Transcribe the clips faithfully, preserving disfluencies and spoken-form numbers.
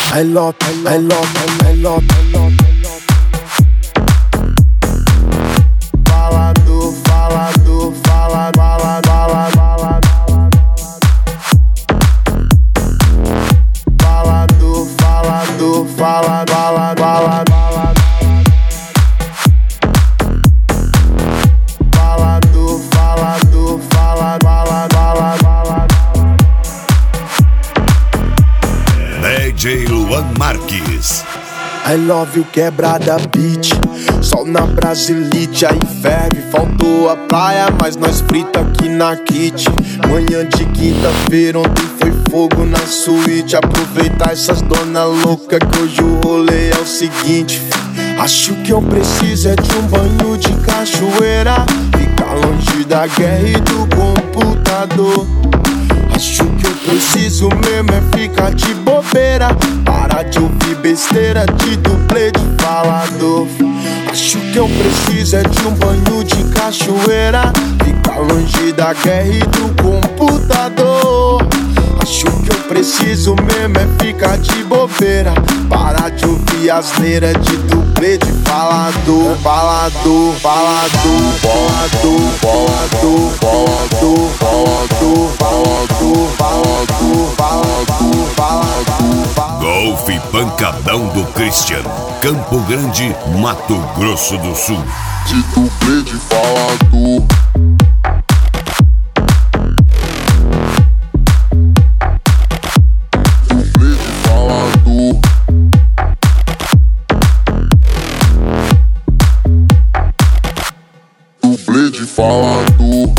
I love, I love, I love, I love. Falado, falado, falado, falado, falado. Falado, falado, falado, falado, falado. Falado, falado, falado, falado, falado. D J Luan Marques. I love you, quebrada beat. Sol na Brasilite, aí ferve. Faltou a praia, mas nós frita aqui na kit. Manhã de quinta-feira, ontem foi fogo na suíte. Aproveitar essas dona louca que hoje o rolê é o seguinte. Acho que eu preciso é de um banho de cachoeira. Ficar longe da guerra e do computador. Acho que eu preciso mesmo é ficar de bobeira. Parar de ouvir besteira de dublê de falador. Acho que eu preciso é de um banho de cachoeira. Ficar longe da guerra e do computador. Acho que eu preciso mesmo é ficar de bobeira. Parar de ouvir asneira de dublê de falador. Falador, falador, falador, falador, falador, falador, falador, falador, falador, falador. Golfe Pancadão do Christian, Campo Grande, Mato Grosso do Sul. De dublê de falador. De falador.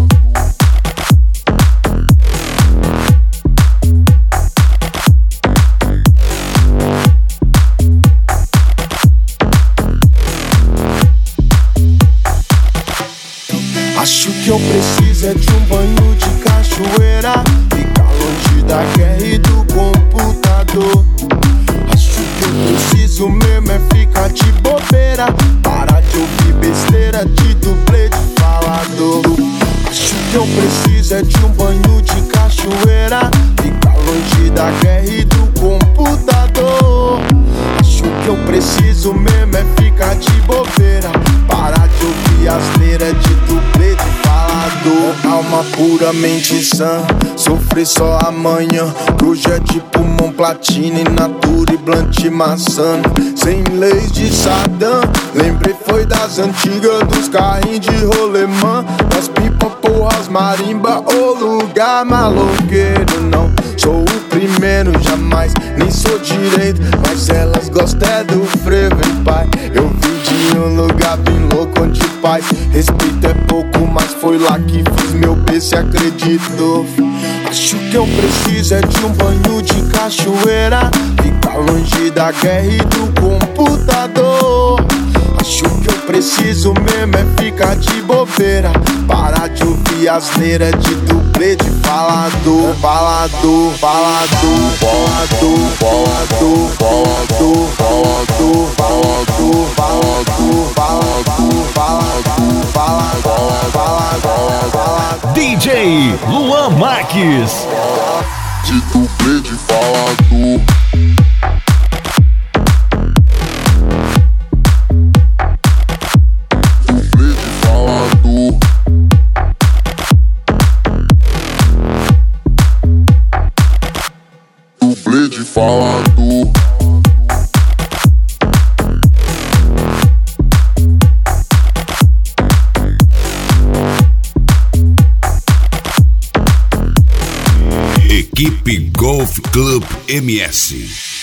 Acho que eu preciso é de um banho de cachoeira. Ficar longe da guerra e do computador. Acho que eu preciso mesmo é ficar de bobeira. Parar de ouvir besteira de dublê de falador. Acho que eu preciso é de um banho de cachoeira. Ficar longe da guerra e do computador. Acho que eu preciso mesmo é ficar de bobeira. Parar de ouvir asneira de dublê de falador. Alma puramente sã, sofrer só amanhã. Hoje é de pulmão, platina, in natura e blunt maçã. Sem leis de Saddam, lembrei foi das antigas, dos carrinhos de rolemã, das pipa, porras, marimba, o lugar maloqueiro. Não sou o primeiro, jamais, nem sou direito, mas elas gostam é do frevo, hein, pai. Eu vim de um lugar bem louco onde paz, respeito é pouco, mas foi lá que fiz meu B, se acreditou. Acho que eu preciso é de um banho de cachoeira. Ficar longe da guerra e do computador. Acho que eu preciso mesmo é ficar de bobeira. Parar de ouvir asneira de dublê de falador. Falador, falador, falador, falador, falador, falador, falador, falador, falador, falador, falador, falador, falador. D J Luan Marques. De dublê de falador. De falador. Equipe Golf Club M S.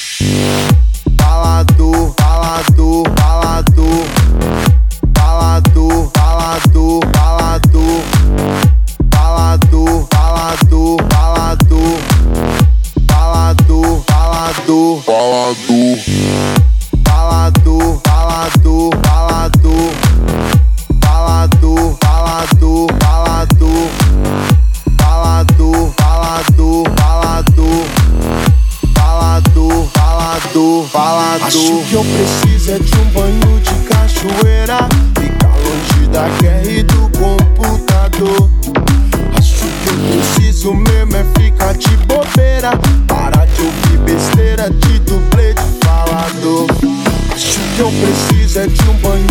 Falador, falador, falador, falador, falador, falador, falador, falador, falador. Falador, falador, falador, falador, falador, falador, falador, falador, falador, falador, falador, falador, falador, falador, falador. Acho que eu preciso é de um banho de cachoeira. Ficar longe da guerra e do computador. Acho que eu preciso mesmo é ficar de bobeira. Parar de ouvir besteira de dublê precisa é de um banho